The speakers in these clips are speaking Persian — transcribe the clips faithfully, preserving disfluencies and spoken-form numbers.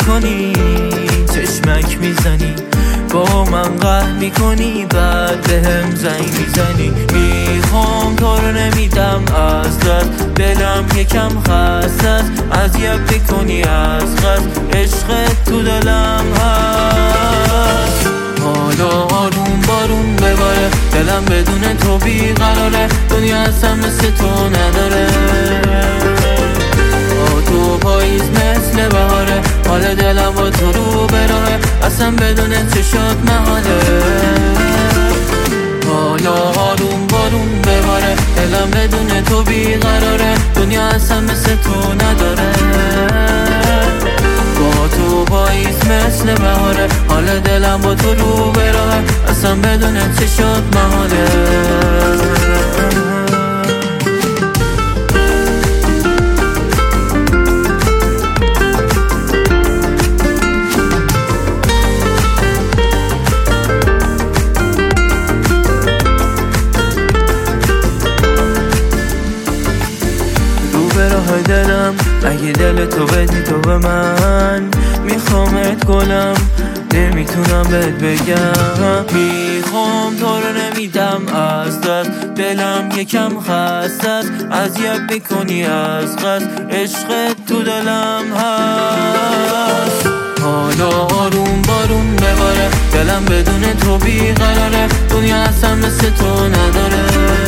میکنی، چشمک میزنی، با من قهر میکنی، بعد بهم زنگ میزنی. میخوام تو رو نمیدم از دست، دلم یکم خسته است، اذیت بکنی از قصد، عشقت تو دلم هست. حالا آروم بارون بباره، دلم بدون تو بیقراره، دنیا اصلا مثل تو نداره. تو پاییز مثل بهاره، حال دلم با تو رو براهه، اصلا بدون چشات محاله. حالا آروم بارون بباره، دلم بدون تو بیقراره، دنیا اصلا مثل تو نداره. با تو پاییز مثل بهاره، حال دلم با تو رو براهه، اصلا بدون چشات محاله. راه دلم اگه دل تو بدی تو به من، میخوامت گلم، نمیتونم بهت بگم. میخوام تو رو نمیدم از دست، دلم یکم خسته است، اذیت میکنی از قصد، عشقت تو دلم هست. حالا آروم بارون بباره، دلم بدون تو بیقراره، دنیا اصلا مثل تو نداره.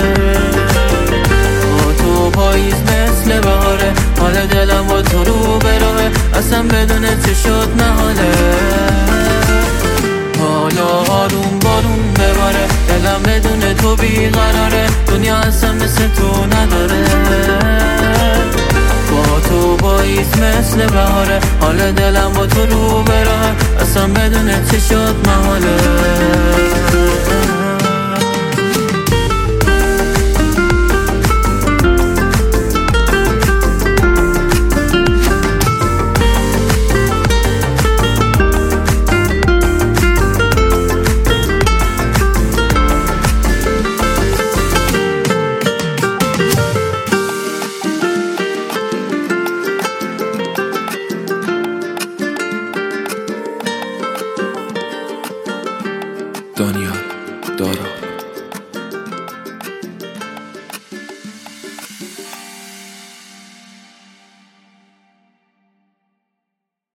تو پاییز مثل بهاره، حال دلم با تو رو براهه، اصلا بدون چشات نهاله. حالا آروم بارون بباره، دلم بدون تو بیقراره، دنیا اصلا مثل تو نداره. با تو پاییز مثل بهاره، حال دلم با تو رو براهه، اصلا بدون چشات نهاله. دانیال دارا.